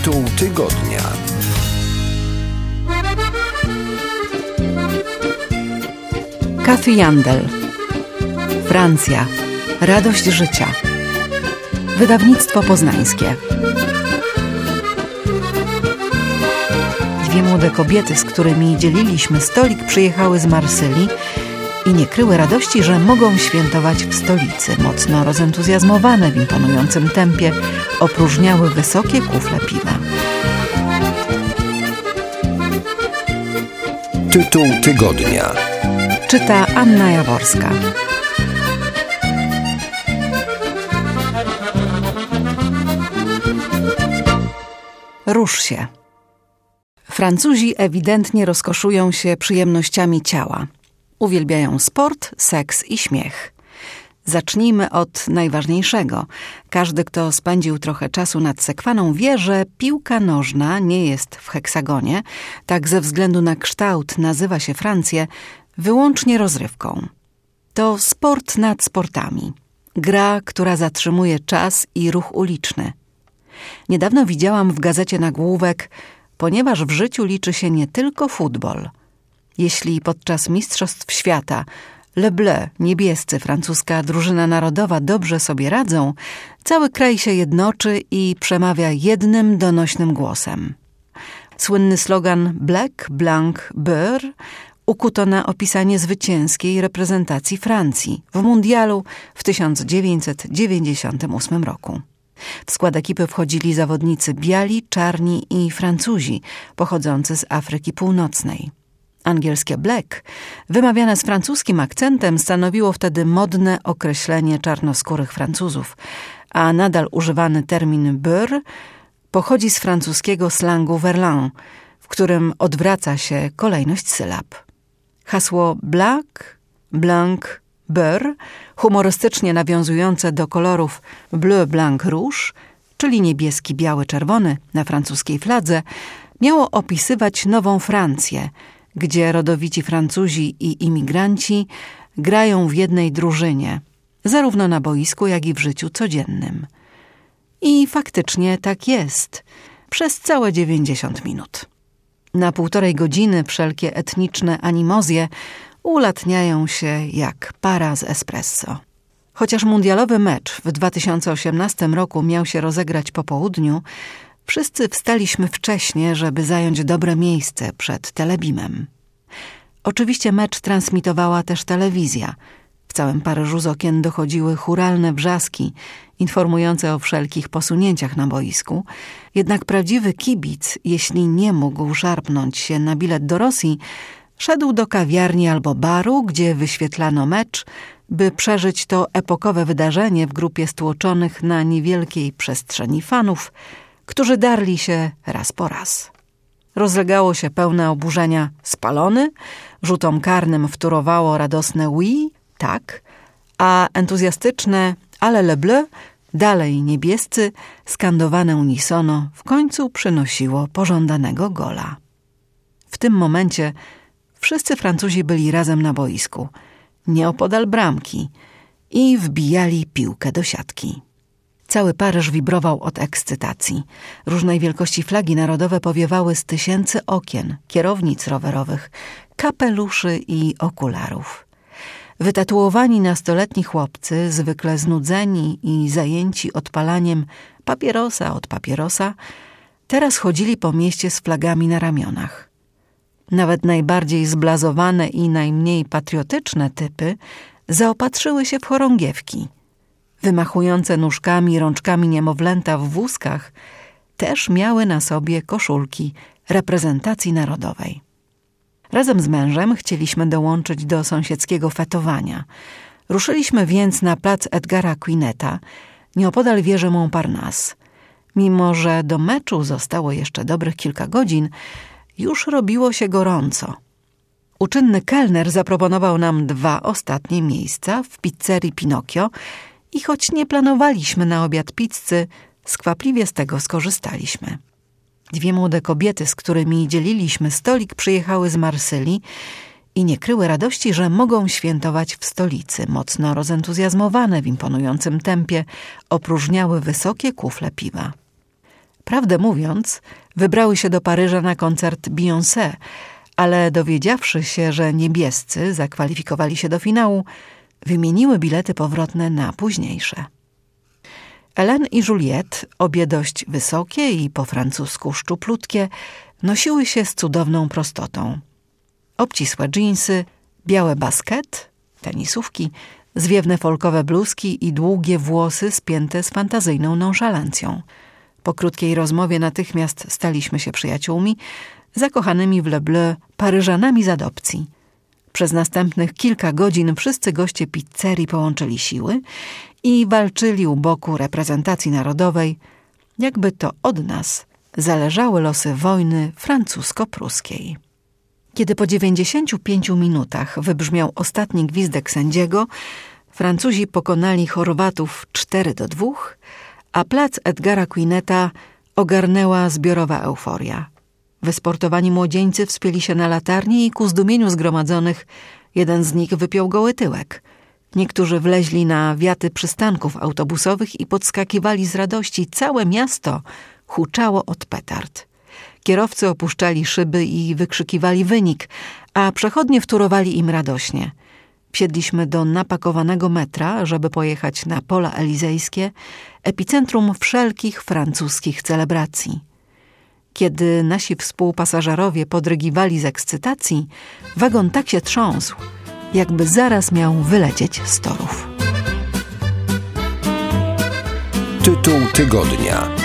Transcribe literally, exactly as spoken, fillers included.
Tytuł tygodnia. Kathy Jandel. Francja. Radość życia. Wydawnictwo poznańskie. Dwie młode kobiety, z którymi dzieliliśmy stolik, przyjechały z Marsylii i nie kryły radości, że mogą świętować w stolicy. Mocno rozentuzjazmowane w imponującym tempie, opróżniały wysokie kufle piwa. Tytuł tygodnia. Czyta Anna Jaworska. Rusz się. Francuzi ewidentnie rozkoszują się przyjemnościami ciała. Uwielbiają sport, seks i śmiech. Zacznijmy od najważniejszego. Każdy, kto spędził trochę czasu nad sekwaną, wie, że piłka nożna nie jest w heksagonie, tak ze względu na kształt nazywa się Francję, wyłącznie rozrywką. To sport nad sportami. Gra, która zatrzymuje czas i ruch uliczny. Niedawno widziałam w gazecie nagłówek: ponieważ w życiu liczy się nie tylko futbol. Jeśli podczas Mistrzostw Świata Le Bleu, niebiescy, francuska drużyna narodowa dobrze sobie radzą, cały kraj się jednoczy i przemawia jednym donośnym głosem. Słynny slogan Black, Blanc, Beurre ukuto na opisanie zwycięskiej reprezentacji Francji w mundialu w tysiąc dziewięćset dziewięćdziesiątym ósmym roku. W skład ekipy wchodzili zawodnicy biali, czarni i Francuzi pochodzący z Afryki Północnej. Angielskie black, wymawiane z francuskim akcentem, stanowiło wtedy modne określenie czarnoskórych Francuzów, a nadal używany termin beurre pochodzi z francuskiego slangu verlan, w którym odwraca się kolejność sylab. Hasło black, blanc, beurre, humorystycznie nawiązujące do kolorów bleu, blanc, rouge, czyli niebieski, biały, czerwony na francuskiej fladze, miało opisywać nową Francję, gdzie rodowici Francuzi i imigranci grają w jednej drużynie, zarówno na boisku, jak i w życiu codziennym. I faktycznie tak jest, przez całe dziewięćdziesiąt minut. Na półtorej godziny wszelkie etniczne animozje ulatniają się jak para z espresso. Chociaż mundialowy mecz w dwa tysiące osiemnastym roku miał się rozegrać po południu, wszyscy wstaliśmy wcześnie, żeby zająć dobre miejsce przed telebimem. Oczywiście mecz transmitowała też telewizja. W całym Paryżu z okien dochodziły chóralne wrzaski informujące o wszelkich posunięciach na boisku. Jednak prawdziwy kibic, jeśli nie mógł szarpnąć się na bilet do Rosji, szedł do kawiarni albo baru, gdzie wyświetlano mecz, by przeżyć to epokowe wydarzenie w grupie stłoczonych na niewielkiej przestrzeni fanów, którzy darli się raz po raz. Rozlegało się pełne oburzenia spalony, rzutom karnym wtórowało radosne oui, tak, a entuzjastyczne ale le bleu, dalej niebiescy, skandowane unisono, w końcu przynosiło pożądanego gola. W tym momencie wszyscy Francuzi byli razem na boisku, nieopodal bramki i wbijali piłkę do siatki. Cały Paryż wibrował od ekscytacji. Różnej wielkości flagi narodowe powiewały z tysięcy okien, kierownic rowerowych, kapeluszy i okularów. Wytatuowani nastoletni chłopcy, zwykle znudzeni i zajęci odpalaniem papierosa od papierosa, teraz chodzili po mieście z flagami na ramionach. Nawet najbardziej zblazowane i najmniej patriotyczne typy zaopatrzyły się w chorągiewki. Wymachujące nóżkami i rączkami niemowlęta w wózkach też miały na sobie koszulki reprezentacji narodowej. Razem z mężem chcieliśmy dołączyć do sąsiedzkiego fetowania. Ruszyliśmy więc na plac Edgara Quineta, nieopodal wieży Montparnasse. Mimo że do meczu zostało jeszcze dobrych kilka godzin, już robiło się gorąco. Uczynny kelner zaproponował nam dwa ostatnie miejsca w pizzerii Pinocchio i choć nie planowaliśmy na obiad pizzy, skwapliwie z tego skorzystaliśmy. Dwie młode kobiety, z którymi dzieliliśmy stolik, przyjechały z Marsylii i nie kryły radości, że mogą świętować w stolicy. Mocno rozentuzjazmowane w imponującym tempie, opróżniały wysokie kufle piwa. Prawdę mówiąc, wybrały się do Paryża na koncert Beyoncé, ale dowiedziawszy się, że niebiescy zakwalifikowali się do finału, wymieniły bilety powrotne na późniejsze. Ellen i Juliette, obie dość wysokie i po francusku szczuplutkie, nosiły się z cudowną prostotą. Obcisłe dżinsy, białe basket, tenisówki, zwiewne folkowe bluzki i długie włosy spięte z fantazyjną nonszalancją. Po krótkiej rozmowie natychmiast staliśmy się przyjaciółmi, zakochanymi w Le Bleu Paryżanami z adopcji. Przez następnych kilka godzin wszyscy goście pizzerii połączyli siły i walczyli u boku reprezentacji narodowej, jakby to od nas zależały losy wojny francusko-pruskiej. Kiedy po dziewięćdziesięciu pięciu minutach wybrzmiał ostatni gwizdek sędziego, Francuzi pokonali Chorwatów cztery do dwóch, a plac Edgara Quineta ogarnęła zbiorowa euforia. Wysportowani młodzieńcy wspięli się na latarni i ku zdumieniu zgromadzonych jeden z nich wypiął goły tyłek. Niektórzy wleźli na wiaty przystanków autobusowych i podskakiwali z radości. Całe miasto huczało od petard. Kierowcy opuszczali szyby i wykrzykiwali wynik, a przechodnie wtórowali im radośnie. Wsiedliśmy do napakowanego metra, żeby pojechać na Pola Elizejskie, epicentrum wszelkich francuskich celebracji. Kiedy nasi współpasażerowie podrygiwali z ekscytacji, wagon tak się trząsł, jakby zaraz miał wylecieć z torów. Tytuł tygodnia.